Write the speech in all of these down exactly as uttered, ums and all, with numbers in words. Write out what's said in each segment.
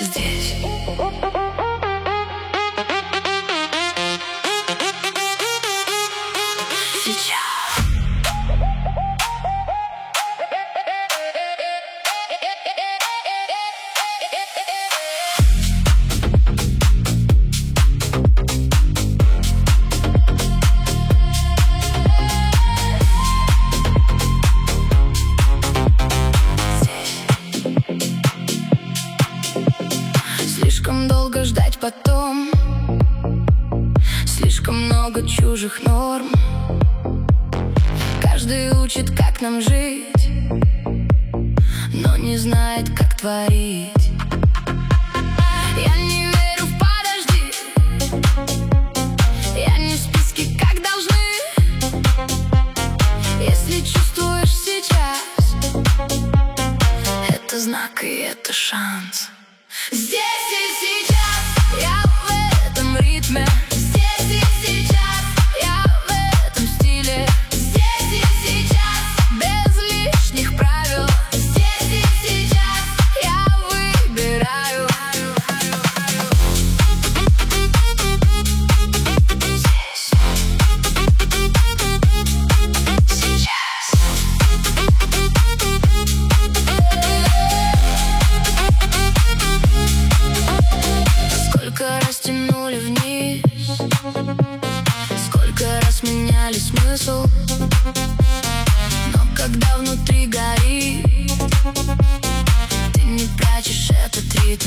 здесь. Слишком долго ждать потом, слишком много чужих норм. Каждый учит, как нам жить, но не знает, как творить. Я не верю в подожди, я не в списке, как должны. Если чувствуешь сейчас, это знак и это шанс. Здесь и сейчас я в этом ритме. Здесь и сейчас я в этом стиле. Здесь и сейчас без лишних правил. Здесь и сейчас я выбираю. Здесь. Сейчас. Сколько раз тянули вниз, сколько раз меняли смысл, но когда внутри горит, ты не прячешь этот ритм.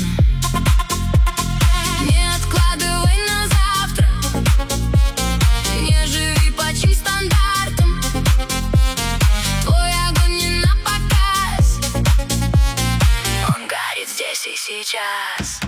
Не откладывай на завтра, не живи по чьим стандартам. Твой огонь не на показ, он горит здесь и сейчас.